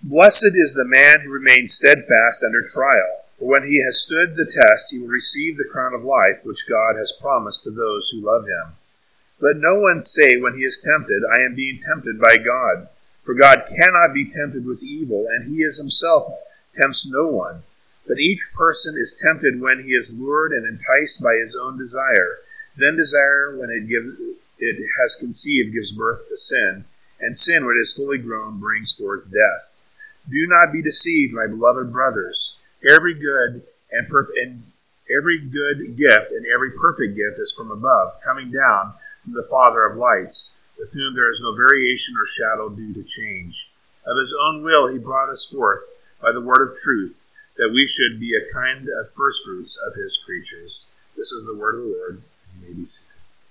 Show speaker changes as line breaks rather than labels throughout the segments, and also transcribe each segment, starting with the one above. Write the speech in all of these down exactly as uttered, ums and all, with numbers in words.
Blessed is the man who remains steadfast under trial, for when he has stood the test, he will receive the crown of life which God has promised to those who love him. Let no one say when he is tempted, I am being tempted by God. For God cannot be tempted with evil, and he is himself tempts no one. But each person is tempted when he is lured and enticed by his own desire. Then desire, when it gives, it has conceived, gives birth to sin, and sin, when it is fully grown, brings forth death. Do not be deceived, my beloved brothers. Every good and, perf- and every good gift and every perfect gift is from above, coming down from the Father of lights, with whom there is no variation or shadow due to change. Of his own will he brought us forth by the word of truth, that we should be a kind of firstfruits of his creatures. This is the word of the Lord. You may be seated.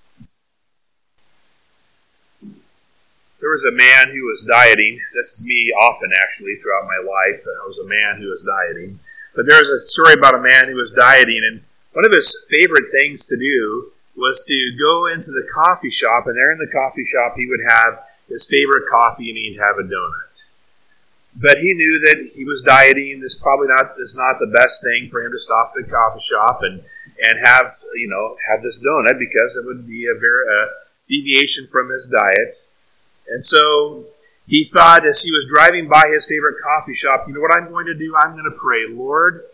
There was a man who was dieting. That's me often, actually, throughout my life. I was a man who was dieting. But there was a story about a man who was dieting, and one of his favorite things to do was to go into the coffee shop, and there in the coffee shop he would have his favorite coffee, and he'd have a donut. But he knew that he was dieting. This probably not is not the best thing for him to stop at the coffee shop and, and have you know have this donut, because it would be a very a deviation from his diet. And so he thought, as he was driving by his favorite coffee shop, you know what I'm going to do? I'm going to pray, Lord,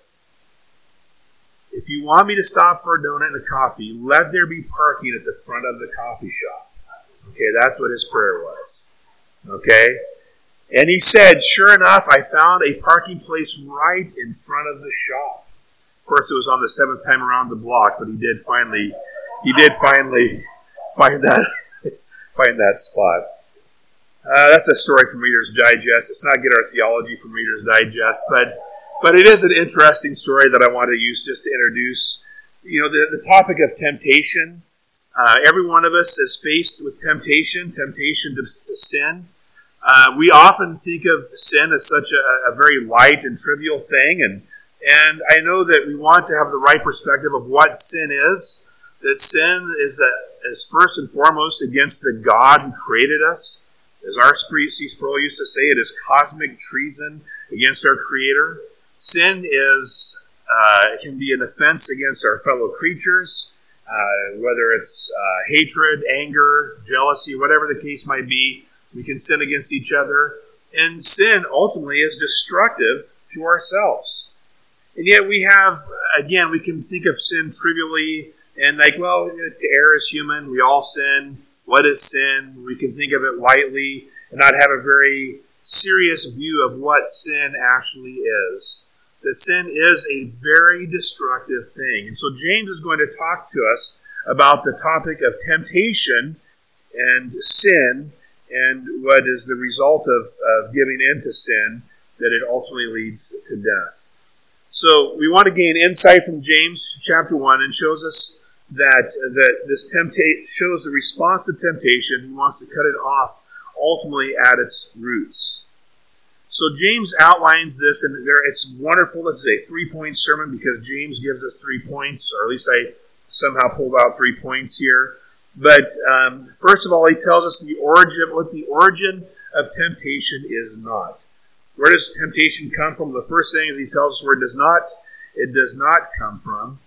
if you want me to stop for a donut and a coffee, let there be parking at the front of the coffee shop. Okay, that's what his prayer was. Okay? And he said, sure enough, I found a parking place right in front of the shop. Of course, it was on the seventh time around the block, but he did finally, he did finally find that, find that spot. Uh, that's a story from Reader's Digest. Let's not get our theology from Reader's Digest, but but it is an interesting story that I want to use just to introduce. You know, the, the topic of temptation. Uh, every one of us is faced with temptation, temptation to, to sin. Uh, we often think of sin as such a, a very light and trivial thing, and and I know that we want to have the right perspective of what sin is. That sin is a, is first and foremost against the God who created us. As R C Sproul used to say, it is cosmic treason against our Creator. Sin is uh, can be an offense against our fellow creatures, uh, whether it's uh, hatred, anger, jealousy, whatever the case might be. We can sin against each other. And sin ultimately is destructive to ourselves. And yet we have, again, we can think of sin trivially and like, well, to err is human. We all sin. What is sin? We can think of it lightly and not have a very serious view of what sin actually is. That sin is a very destructive thing. And so James is going to talk to us about the topic of temptation and sin and what is the result of, of giving in to sin, that it ultimately leads to death. So we want to gain insight from James chapter one, and shows us that that this temptation shows the response to temptation. He wants to cut it off ultimately at its roots. So James outlines this, and there it's wonderful. This is a three-point sermon because James gives us three points, or at least I somehow pulled out three points here. But um, first of all, he tells us the origin, what the origin of temptation is not. Where does temptation come from? The first thing is he tells us where it does not. It does not come from.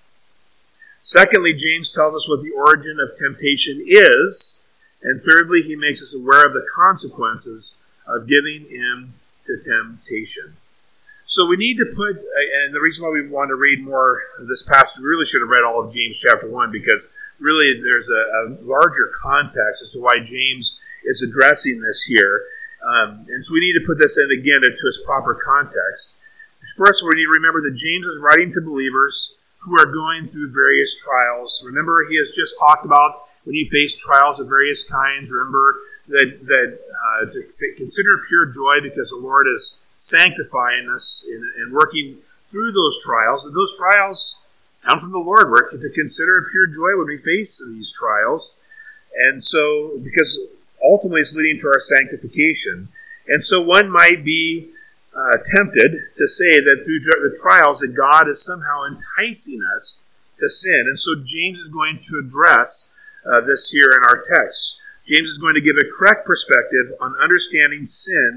Secondly, James tells us what the origin of temptation is. And thirdly, he makes us aware of the consequences of giving in to temptation. So we need to put, and the reason why we want to read more of this passage, we really should have read all of James chapter one, because really there's a, a larger context as to why James is addressing this here. Um, and so we need to put this in again into its proper context. First, we need to remember that James is writing to believers who are going through various trials. Remember, he has just talked about when you face trials of various kinds. Remember that that uh, to consider pure joy because the Lord is sanctifying us and working through those trials. And those trials come from the Lord. We're to consider pure joy when we face these trials. And so, because ultimately it's leading to our sanctification. And so one might be uh, tempted to say that through the trials that God is somehow enticing us to sin. And so James is going to address uh, this here in our text. James is going to give a correct perspective on understanding sin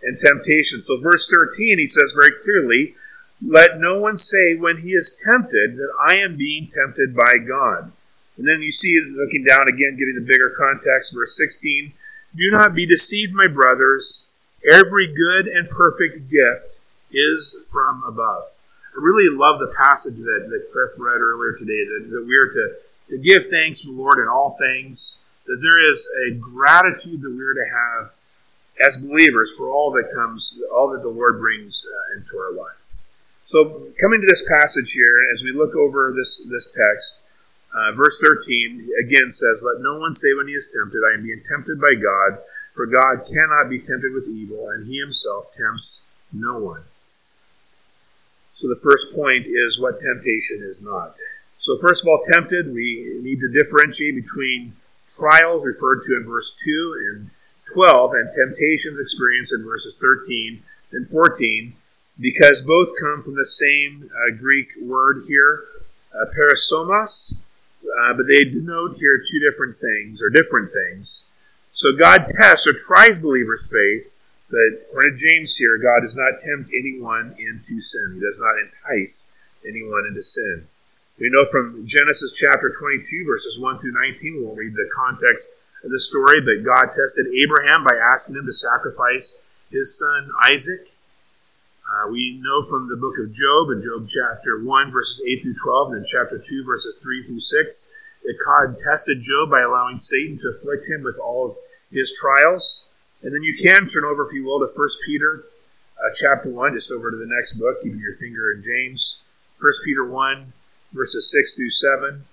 and temptation. So verse thirteen, he says very clearly, let no one say when he is tempted that I am being tempted by God. And then you see, looking down again, getting the bigger context, verse sixteen, do not be deceived, my brothers. Every good and perfect gift is from above. I really love the passage that, that Cliff read earlier today, that, that we are to, to give thanks to the Lord in all things, that there is a gratitude that we are to have as believers for all that comes, all that the Lord brings uh, into our life. So coming to this passage here, as we look over this, this text, uh, verse thirteen again says, let no one say when he is tempted, I am being tempted by God, for God cannot be tempted with evil, and he himself tempts no one. So the first point is what temptation is not. So first of all, tempted, we need to differentiate between trials referred to in verse two and twelve and temptations experienced in verses thirteen and fourteen, because both come from the same uh, Greek word here, uh, parasomos, uh, but they denote here two different things, or different things. So God tests or tries believers' faith, but according to James here, God does not tempt anyone into sin. He does not entice anyone into sin. We know from Genesis chapter twenty-two, verses one through nineteen, we won't read the context of the story, but God tested Abraham by asking him to sacrifice his son Isaac. Uh, we know from the book of Job, in Job chapter one, verses eight through twelve, and in chapter two, verses three through six, that God tested Job by allowing Satan to afflict him with all of his trials. And then you can turn over, if you will, to First Peter uh, chapter one, just over to the next book, keeping your finger in James. First Peter one, verses six through seven.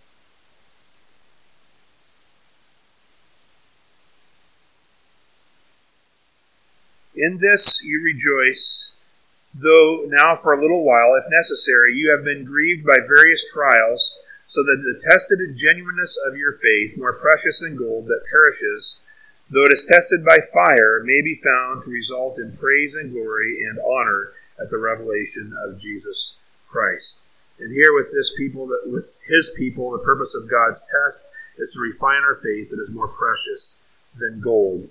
In this you rejoice, though now for a little while, if necessary, you have been grieved by various trials, so that the tested genuineness of your faith, more precious than gold that perishes, though it is tested by fire, may be found to result in praise and glory and honor at the revelation of Jesus Christ. And here with this people, that with his people, the purpose of God's test is to refine our faith that is more precious than gold.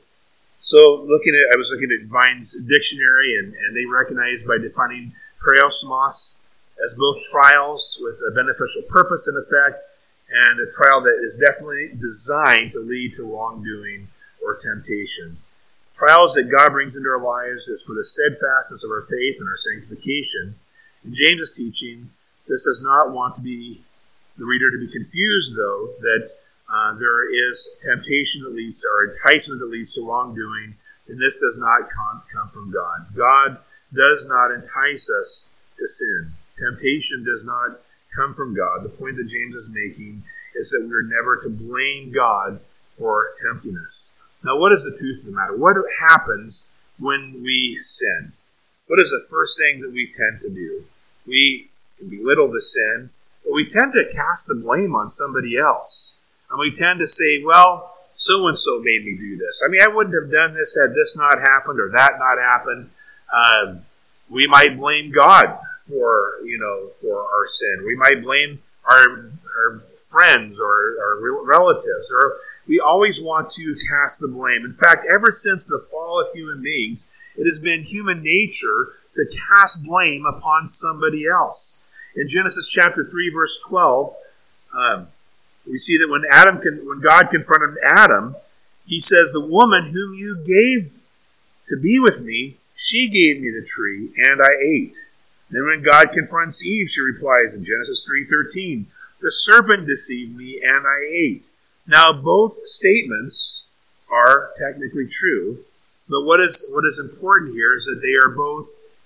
So looking at, I was looking at Vine's dictionary, and, and they recognize by defining periosmos as both trials with a beneficial purpose and effect, and a trial that is definitely designed to lead to wrongdoing or temptation. Trials that God brings into our lives is for the steadfastness of our faith and our sanctification. In James' teaching, this does not want to be the reader to be confused, though, that uh, there is temptation that leads to, or enticement that leads to wrongdoing, and this does not come, come from God. God does not entice us to sin. Temptation does not come from God. The point that James is making is that we are never to blame God for tempting us. Now, what is the truth of the matter? What happens when we sin? What is the first thing that we tend to do? We belittle the sin, but we tend to cast the blame on somebody else. And we tend to say, well, so-and-so made me do this. I mean, I wouldn't have done this had this not happened or that not happened. Um, we might blame God for, you know, for our sin. We might blame our, our friends or our relatives, or we always want to cast the blame. In fact, ever since the fall of human beings, it has been human nature to cast blame upon somebody else. In Genesis chapter three, verse twelve, um, we see that when Adam, con- when God confronted Adam, he says, "The woman whom you gave to be with me, she gave me the tree, and I ate." Then when God confronts Eve, she replies in Genesis three thirteen, "The serpent deceived me, and I ate." Now, both statements are technically true, but what is what is important here is that they are both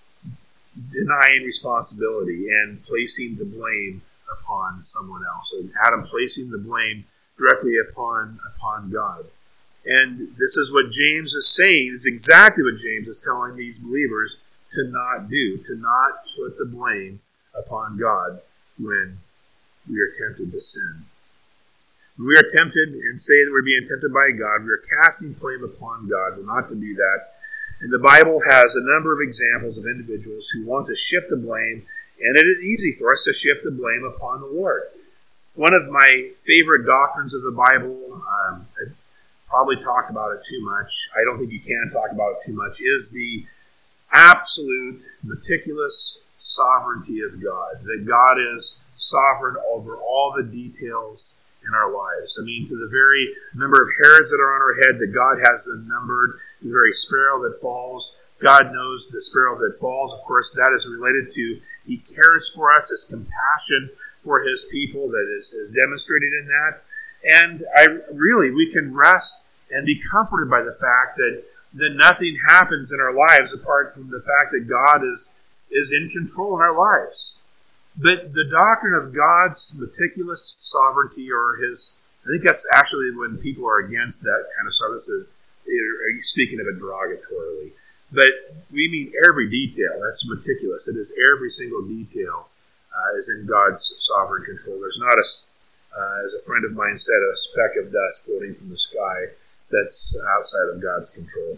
denying responsibility and placing the blame upon someone else. So Adam placing the blame directly upon, upon God. And this is what James is saying, is exactly what James is telling these believers to not do, to not put the blame upon God when we are tempted to sin. When we are tempted and say that we're being tempted by God, we are casting blame upon God. We're not to do that. And the Bible has a number of examples of individuals who want to shift the blame, and it is easy for us to shift the blame upon the Lord. One of my favorite doctrines of the Bible, um, I probably talked about it too much, I don't think you can talk about it too much, is the absolute, meticulous sovereignty of God, that God is sovereign over all the details in our lives. I mean, to the very number of hairs that are on our head, that God has them numbered, the very sparrow that falls, God knows the sparrow that falls. Of course, that is related to He cares for us, His compassion for His people that is, is demonstrated in that. And I really, we can rest and be comforted by the fact that, that nothing happens in our lives apart from the fact that God is, is in control in our lives. But the doctrine of God's meticulous sovereignty, or His, I think that's actually when people are against that kind of sovereignty, are you speaking of it derogatorily? But we mean every detail. That's meticulous. It is every single detail uh, is in God's sovereign control. There's not a, uh, as a friend of mine said, a speck of dust floating from the sky that's outside of God's control.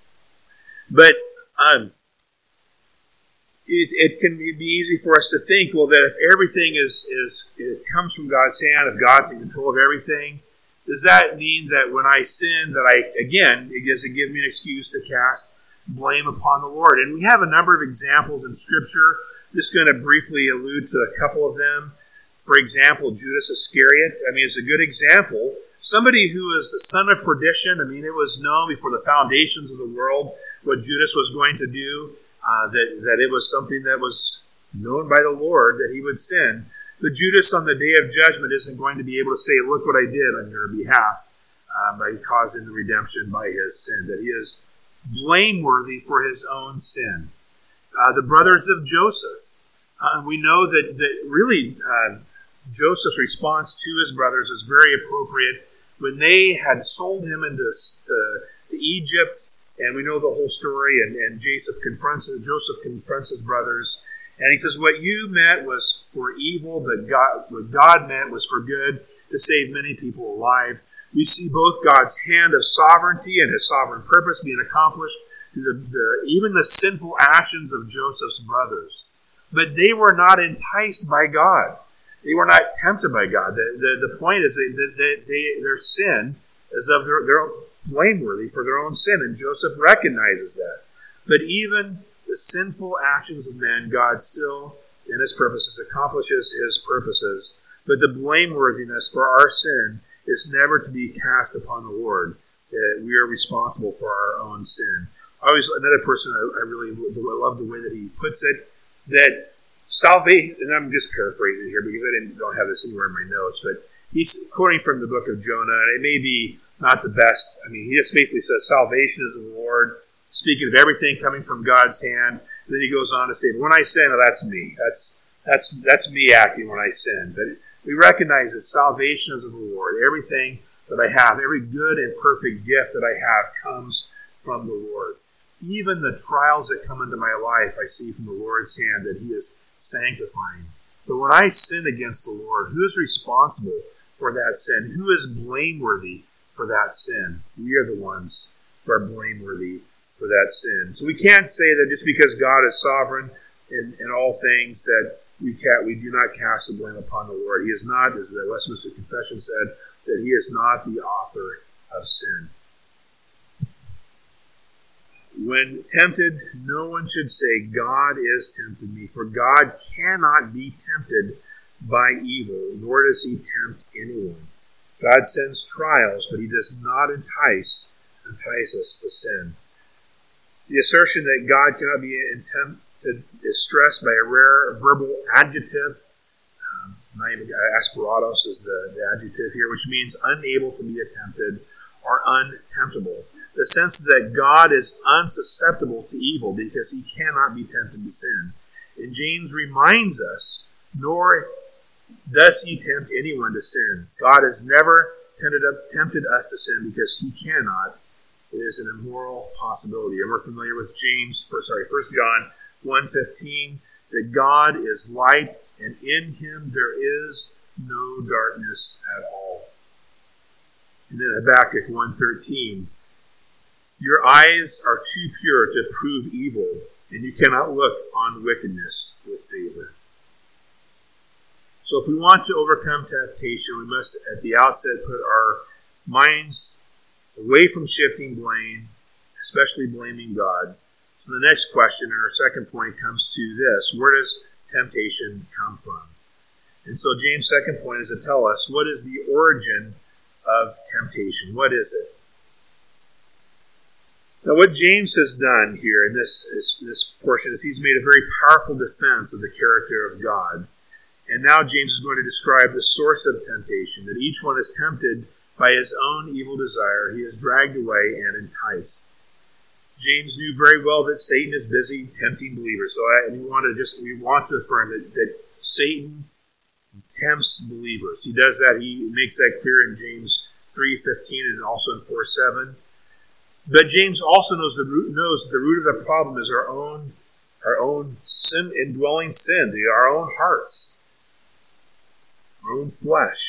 But um, it, it can be easy for us to think, well, that if everything is, is it comes from God's hand, if God's in control of everything, does that mean that when I sin, that I, again, it does it give me an excuse to cast blame upon the Lord? And we have a number of examples in Scripture. Just going to briefly allude to a couple of them. For example, Judas Iscariot, I mean, is a good example. Somebody who is the son of perdition. I mean, it was known before the foundations of the world what Judas was going to do, uh, that, that it was something that was known by the Lord that he would sin. But Judas on the day of judgment isn't going to be able to say, look what I did on your behalf, uh, by causing the redemption by his sin, that he is blameworthy for his own sin. Uh, the brothers of Joseph. Uh, we know that, that really uh, Joseph's response to his brothers is very appropriate. When they had sold him into uh, to Egypt, and we know the whole story, and, and Joseph confronts Joseph confronts his brothers, and he says, what you meant was for evil, but God, what God meant was for good, to save many people alive. We see both God's hand of sovereignty and His sovereign purpose being accomplished through the, the, even the sinful actions of Joseph's brothers. But they were not enticed by God. They were not tempted by God. The, the, the point is that they, they, their sin is of their, their blameworthy for their own sin, and Joseph recognizes that. But even the sinful actions of men, God still, in His purposes, accomplishes His purposes. But the blameworthiness for our sin is never to be cast upon the Lord. Uh, we are responsible for our own sin. Always another person I, I really I love the way that he puts it, that salvation, and I'm just paraphrasing here because I didn't don't have this anywhere in my notes, but he's quoting from the book of Jonah, and it may be not the best. I mean, he just basically says salvation is of the Lord, speaking of everything coming from God's hand. Then he goes on to say, when I sin, oh, that's me. That's that's that's me acting when I sin. But we recognize that salvation is of the Lord. Everything that I have, every good and perfect gift that I have comes from the Lord. Even the trials that come into my life, I see from the Lord's hand that He is sanctifying. But when I sin against the Lord, who is responsible for that sin? Who is blameworthy for that sin? We are the ones who are blameworthy for that sin. So we can't say that just because God is sovereign in, in all things that we can't, we do not cast the blame upon the Lord. He is not, as the Westminster Confession said, that He is not the author of sin. When tempted, no one should say, God is tempted me, for God cannot be tempted by evil, nor does He tempt anyone. God sends trials, but He does not entice, entice us to sin. The assertion that God cannot be tempted is stressed by a rare verbal adjective. Um, asperatos is the, the adjective here, which means unable to be tempted or untemptable. The sense that God is unsusceptible to evil because He cannot be tempted to sin. And James reminds us, nor does He tempt anyone to sin. God has never tempted, tempted us to sin because He cannot. It is an immoral possibility. And we're familiar with James, for, sorry, First John one fifteen, that God is light, and in Him there is no darkness at all. And then Habakkuk one thirteen, your eyes are too pure to prove evil, and you cannot look on wickedness with favor. So if we want to overcome temptation, we must at the outset put our minds away from shifting blame, especially blaming God, So the next question, and our second point, comes to this: where does temptation come from? And so James' second point is to tell us what is the origin of temptation. What is it? Now, what James has done here in this, this, this portion is he's made a very powerful defense of the character of God. And now James is going to describe the source of temptation, that each one is tempted by his own evil desire. He is dragged away and enticed. James knew very well that Satan is busy tempting believers. So I, we want to just we want to affirm that, that Satan tempts believers. He does that. He makes that clear in James three fifteen and also in four seven. But James also knows the root knows the root of the problem is our own our own sin, indwelling sin, the, our own hearts, our own flesh.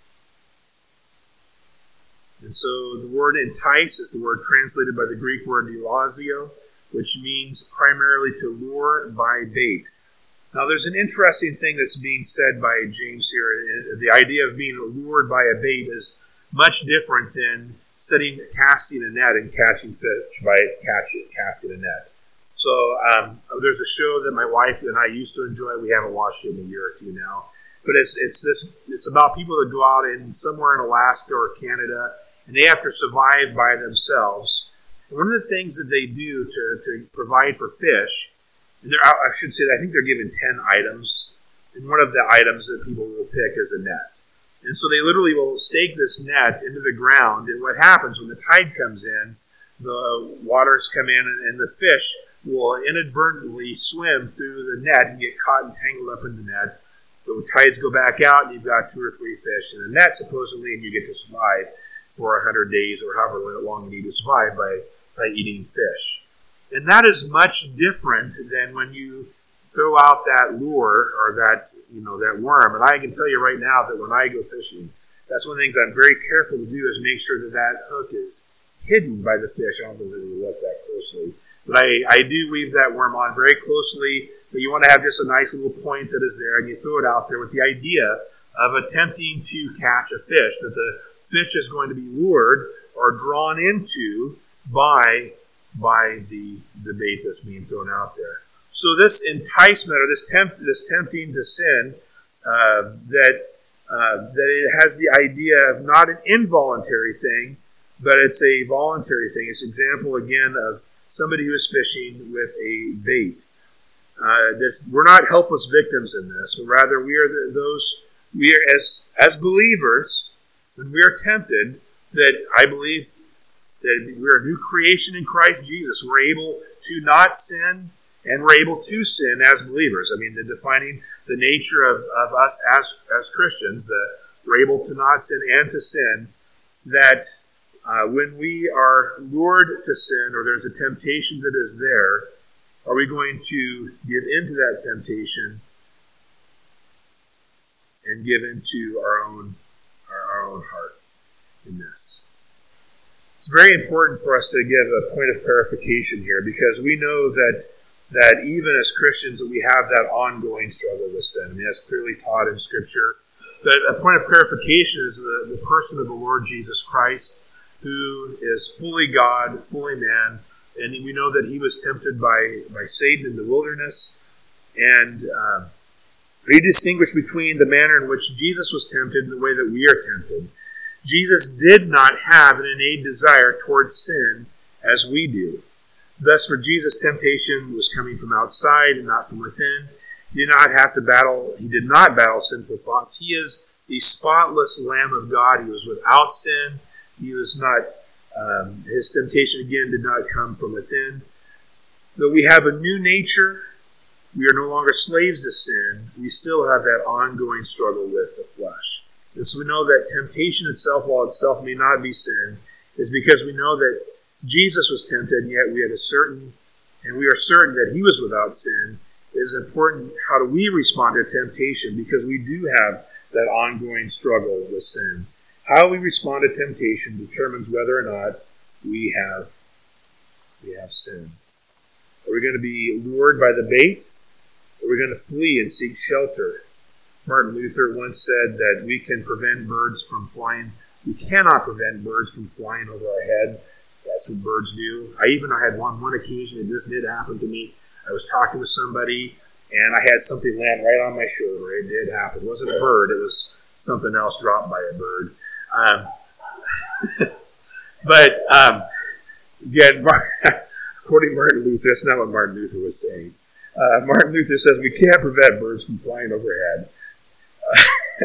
And so the word entice is the word translated by the Greek word dilazio, which means primarily to lure by bait. Now there's an interesting thing that's being said by James here. The idea of being lured by a bait is much different than setting, casting a net and catching fish by catching, casting a net. So um, there's a show that my wife and I used to enjoy. We haven't watched it in a year or two now. But it's it's this it's about people that go out in somewhere in Alaska or Canada, and they have to survive by themselves. And one of the things that they do to, to provide for fish, and I should say that I think they're given ten items, and one of the items that people will pick is a net. And so they literally will stake this net into the ground, and what happens when the tide comes in, the waters come in, and, and the fish will inadvertently swim through the net and get caught and tangled up in the net. The tides go back out, and you've got two or three fish in the net, supposedly, and you get to survive for one hundred days or however long you need to survive by, by eating fish. And that is much different than when you throw out that lure or that, you know, that worm. And I can tell you right now that when I go fishing, that's one of the things I'm very careful to do is make sure that that hook is hidden by the fish. I don't know if you look that closely. But I, I do weave that worm on very closely. But you want to have just a nice little point that is there, and you throw it out there with the idea of attempting to catch a fish, that the fish is going to be lured or drawn into by, by the, the bait that's being thrown out there. So this enticement or this tempt, this tempting to sin, uh, that uh, that it has the idea of not an involuntary thing, but it's a voluntary thing. It's an example again of somebody who is fishing with a bait. Uh, this, we're not helpless victims in this, but rather we are the, those we are as as believers when we are tempted. That I believe that we are a new creation in Christ Jesus. We're able to not sin, and we're able to sin as believers. I mean, the defining the nature of, of us as as Christians, that we're able to not sin and to sin. That uh, when we are lured to sin, or there's a temptation that is there, are we going to give into that temptation and give into our own our, our own heart in this? It's very important for us to give a point of clarification here, because we know that that even as Christians that we have that ongoing struggle with sin. I mean, that's clearly taught in Scripture. But a point of clarification is the, the person of the Lord Jesus Christ, who is fully God, fully man. And we know that he was tempted by, by Satan in the wilderness. And uh, we distinguish between the manner in which Jesus was tempted and the way that we are tempted. Jesus did not have an innate desire towards sin as we do. Thus, for Jesus, temptation was coming from outside and not from within. He did not have to battle, he did not battle sinful thoughts. He is the spotless Lamb of God. He was without sin. He was not Um, his temptation, again, did not come from within. Though we have a new nature, we are no longer slaves to sin, we still have that ongoing struggle with the flesh. And so we know that temptation itself, while itself may not be sin, is because we know that Jesus was tempted, and yet we had a certain, and we are certain that he was without sin. It is important, how do we respond to temptation, because we do have that ongoing struggle with sin. How we respond to temptation determines whether or not we have we have sin. Are we going to be lured by the bait? Or are we going to flee and seek shelter? Martin Luther once said that we can prevent birds from flying. We cannot prevent birds from flying over our head, That's what birds do. I even I had one one occasion, and this did happen to me. I was talking with somebody, and I had something land right on my shoulder. It did happen. It wasn't a bird. It was something else dropped by a bird. Um, but, um, again, according to Martin Luther, that's not what Martin Luther was saying. Uh, Martin Luther says we can't prevent birds from flying overhead. Uh,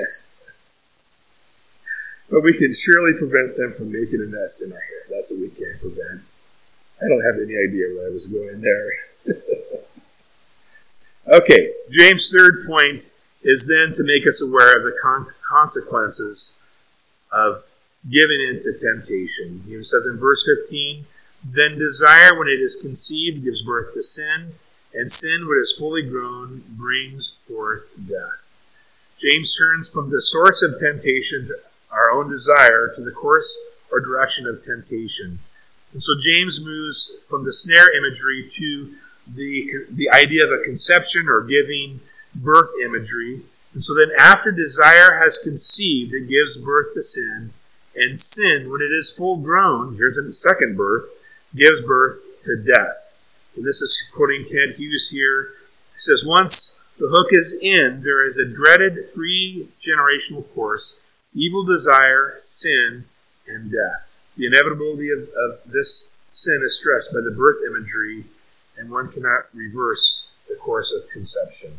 but we can surely prevent them from making a nest in our hair. That's what we can prevent. I don't have any idea where I was going there. Okay, James' third point is then to make us aware of the con- consequences of giving in to temptation. He says in verse fifteen, then desire, when it is conceived, gives birth to sin, and sin, when it is fully grown, brings forth death. James turns from the source of temptation, our own desire, to the course or direction of temptation. And so James moves from the snare imagery to the, the idea of a conception or giving birth imagery. And so then after desire has conceived, it gives birth to sin. And sin, when it is full grown, here's a second birth, gives birth to death. And this is quoting Kent Hughes here. He says, once the hook is in, there is a dreaded three-generational course: evil desire, sin, and death. The inevitability of, of this sin is stressed by the birth imagery, and one cannot reverse the course of conception.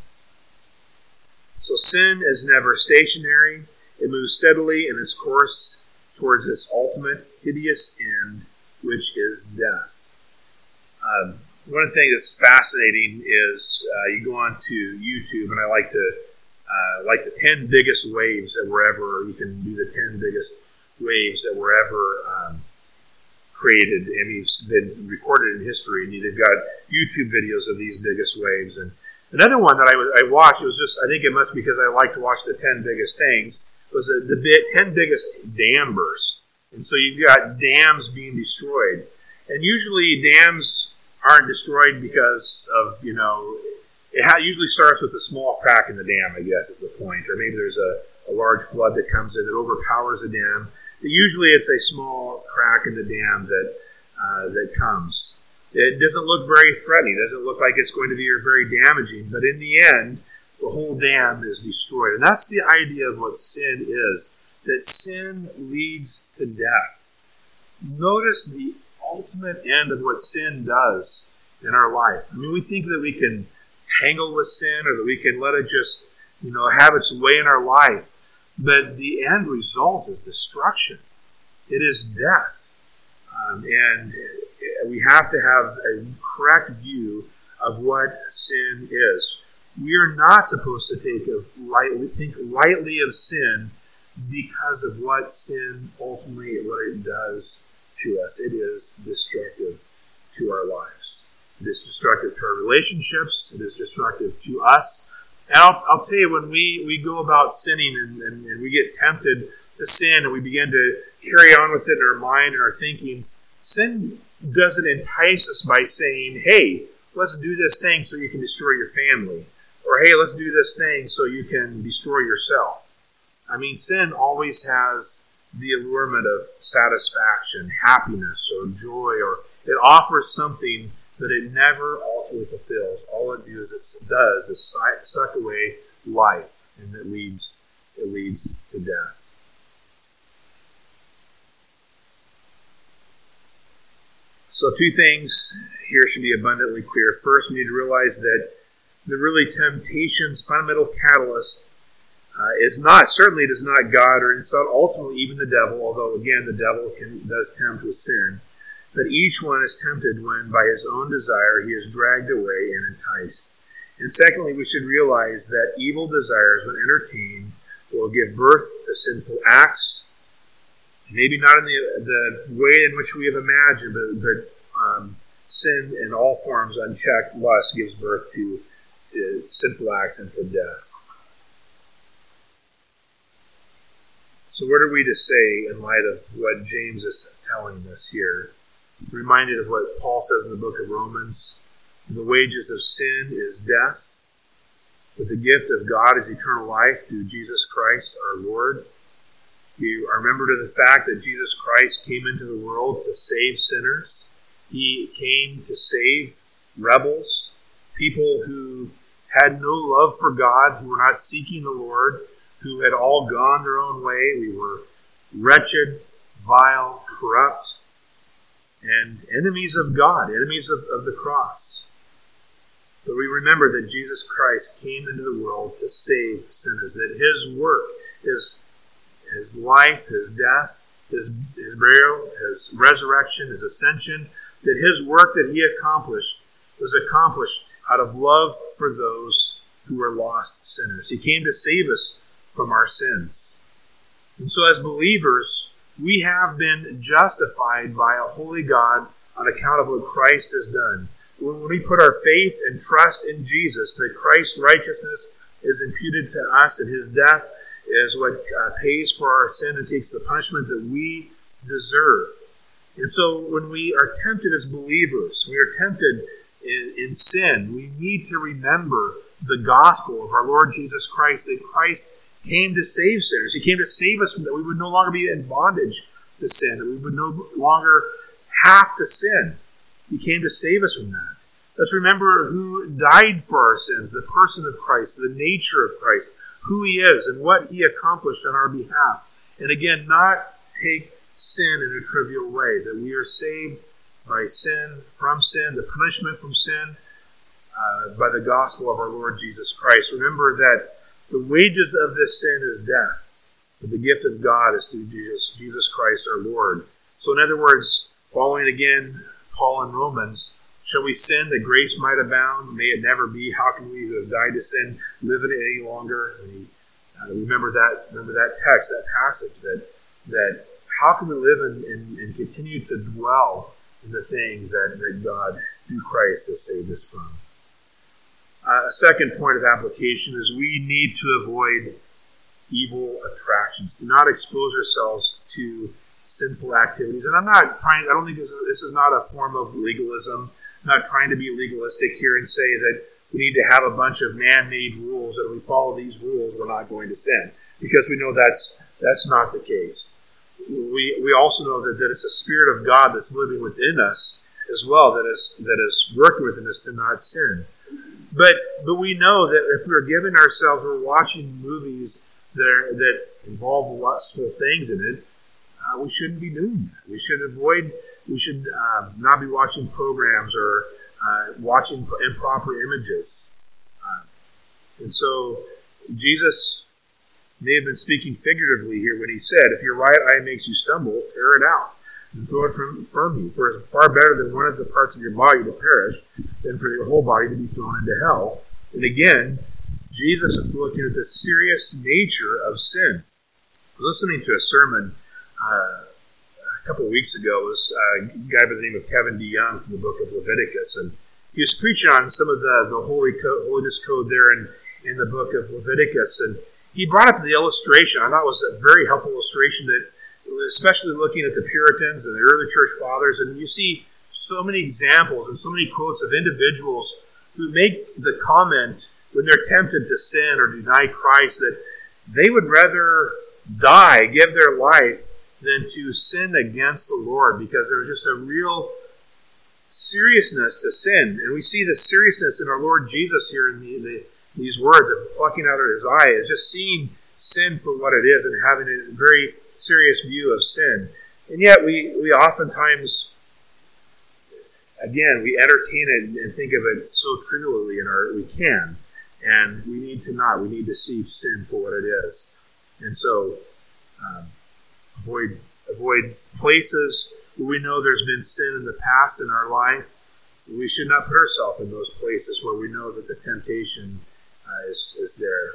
So sin is never stationary. It moves steadily in its course towards its ultimate hideous end, which is death. Um, one of the things that's fascinating is uh, you go on to YouTube, and I like to uh, like the ten biggest waves that were ever. You can do the ten biggest waves that were ever um, created, and it's been recorded in history. And they've got YouTube videos of these biggest waves. And another one that I, was, I watched, it was just, I think it must be because I like to watch the ten biggest things, was the, the ten biggest dam bursts. And so you've got dams being destroyed. And usually dams aren't destroyed because of, you know, it ha- usually starts with a small crack in the dam, I guess is the point. Or maybe there's a, a large flood that comes in that overpowers the dam. But usually it's a small crack in the dam that uh, that comes. It doesn't look very threatening. It doesn't look like it's going to be very damaging. But in the end, the whole dam is destroyed. And that's the idea of what sin is, that sin leads to death. Notice the ultimate end of what sin does in our life. I mean, we think that we can tangle with sin or that we can let it just, you know, have its way in our life. But the end result is destruction. It is death. Um, and we have to have a correct view of what sin is. We are not supposed to take of lightly, think lightly of sin because of what sin ultimately, what it does to us. It is destructive to our lives. It is destructive to our relationships. It is destructive to us. And I'll, I'll tell you, when we, we go about sinning and, and, and we get tempted to sin and we begin to carry on with it in our mind and our thinking, sin doesn't entice us by saying, hey, let's do this thing so you can destroy your family. Or, hey, let's do this thing so you can destroy yourself. I mean, sin always has the allurement of satisfaction, happiness, or joy, or it offers something that it never ultimately fulfills. All it does, it does is suck away life, and it leads, it leads to death. So two things here should be abundantly clear. First, we need to realize that the really temptation's fundamental catalyst uh, is not, certainly it is not God, or it's not ultimately even the devil, although again the devil can, does tempt with sin. But each one is tempted when by his own desire he is dragged away and enticed. And secondly, we should realize that evil desires, when entertained, will give birth to sinful acts, maybe not in the, the way in which we have imagined, but, but um, sin in all forms, unchecked lust, gives birth to to sinful acts and to death. So what are we to say in light of what James is telling us here? Reminded of what Paul says in the book of Romans. The wages of sin is death, but the gift of God is eternal life through Jesus Christ our Lord. We are remembered of the fact that Jesus Christ came into the world to save sinners. He came to save rebels, people who had no love for God, who were not seeking the Lord, who had all gone their own way. We were wretched, vile, corrupt, and enemies of God, enemies of, of the cross. But we remember that Jesus Christ came into the world to save sinners, that his work, his, his life, his death, his, his burial, his resurrection, his ascension, that his work that he accomplished was accomplished out of love for those who were lost sinners. He came to save us from our sins. And so as believers, we have been justified by a holy God on account of what Christ has done. When we put our faith and trust in Jesus, that Christ's righteousness is imputed to us, and his death is what uh, pays for our sin and takes the punishment that we deserve. And so when we are tempted as believers, we are tempted in, in sin, we need to remember the gospel of our Lord Jesus Christ, that Christ came to save sinners. He came to save us from that we would no longer be in bondage to sin, that we would no longer have to sin. He came to save us from that. Let's remember who died for our sins, the person of Christ, the nature of Christ, who he is, and what he accomplished on our behalf. And again, not take sin in a trivial way, that we are saved by sin, from sin, the punishment from sin, uh, by the gospel of our Lord Jesus Christ. Remember that the wages of this sin is death, but the gift of God is through Jesus, Jesus Christ our Lord. So in other words, following again Paul in Romans, shall we sin that grace might abound? May it never be. How can we who have died to sin live in it any longer? And he, uh, remember that remember that text, that passage, that that how can we live and, and, and continue to dwell in the things that, that God, through Christ, has saved us from? Uh, a second point of application is we need to avoid evil attractions. Do not expose ourselves to sinful activities. And I'm not trying, I don't think this is, this is not a form of legalism. I'm not trying to be legalistic here and say that we need to have a bunch of man-made rules, that if we follow these rules, we're not going to sin. Because we know that's that's not the case. We we also know that, that it's a Spirit of God that's living within us as well, that is that is working within us to not sin. But but we know that if we're giving ourselves, we're watching movies that are, that involve lustful things in it, uh, we shouldn't be doing that. We should avoid. We should uh, not be watching programs or uh, watching improper images. Uh, and so Jesus may have been speaking figuratively here when he said, if your right eye makes you stumble, tear it out and throw it from, from you. For it's far better than one of the parts of your body to perish than for your whole body to be thrown into hell. And again, Jesus is looking at the serious nature of sin. I was listening to a sermon uh, a couple of weeks ago. It was a guy by the name of Kevin DeYoung from the book of Leviticus, and he was preaching on some of the, the holy code, holiness code there in, in the book of Leviticus, and he brought up the illustration. I thought it was a very helpful illustration, that especially looking at the Puritans and the early church fathers, and you see so many examples and so many quotes of individuals who make the comment when they're tempted to sin or deny Christ that they would rather die, give their life, than to sin against the Lord, because there was just a real seriousness to sin. And we see the seriousness in our Lord Jesus here in the, the, these words of plucking out of his eye, is just seeing sin for what it is and having a very serious view of sin. And yet we, we oftentimes, again, we entertain it and think of it so trivially in our, we can. And we need to not. We need to see sin for what it is. And so, um, avoid avoid places where we know there's been sin in the past in our life. We should not put ourselves in those places where we know that the temptation uh, is, is there.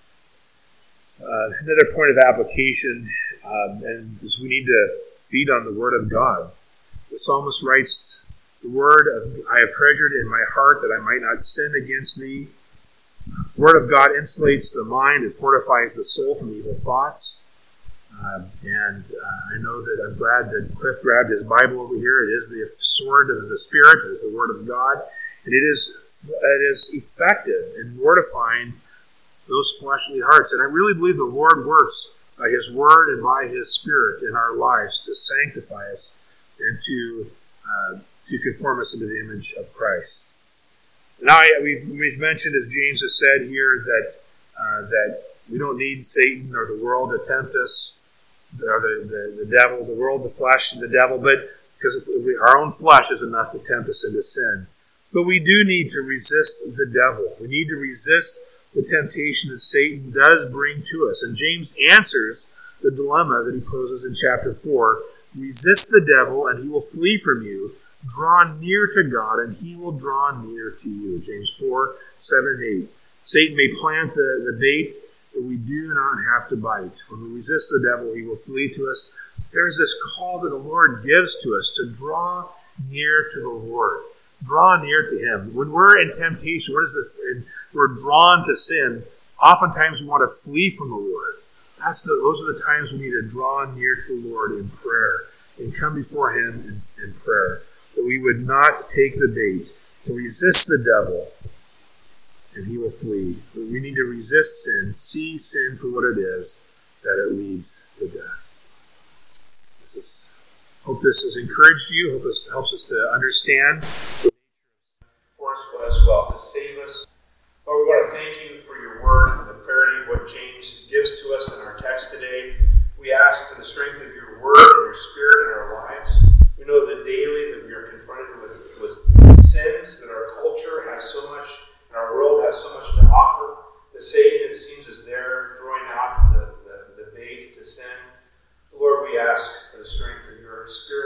Uh, another point of application um, and is we need to feed on the Word of God. The psalmist writes, "The word of I have treasured in my heart that I might not sin against thee." The Word of God insulates the mind and fortifies the soul from evil thoughts. Uh, and uh, I know that I'm glad that Cliff grabbed his Bible over here. It is the sword of the Spirit. It is the Word of God. And it is, it is effective in mortifying those fleshly hearts. And I really believe the Lord works by His Word and by His Spirit in our lives to sanctify us and to uh, to conform us into the image of Christ. Now, we've, we've mentioned, as James has said here, that uh, that we don't need Satan or the world to tempt us, or the, the, the devil, the world, the flesh, and the devil, but because we, our own flesh is enough to tempt us into sin. But we do need to resist the devil. We need to resist the temptation that Satan does bring to us. And James answers the dilemma that he poses in chapter four. Resist the devil, and he will flee from you. Draw near to God, and he will draw near to you. James four, seven, and eight. Satan may plant the, the bait, but we do not have to bite. When we resist the devil, he will flee to us. There's this call that the Lord gives to us to draw near to the Lord. Draw near to Him. When we're in temptation, what is this? We're drawn to sin. Oftentimes we want to flee from the Lord. That's the, those are the times we need to draw near to the Lord in prayer and come before Him in, in prayer. That we would not take the bait to resist the devil, and he will flee. But we need to resist sin, see sin for what it is, that it leads to death. This is, hope this has encouraged you. Hope this helps us to understand the for us as well, to save us. Lord, we want to thank you for your word, for the clarity of what James gives to us in our text today. We ask for the strength of your word and your spirit in our lives. We know that daily that we are confronted with, with sins, that our culture has so much, and our world has so much to offer. The Satan, it seems, is there throwing out the, the, the bait to sin. Lord, we ask for the strength of your spirit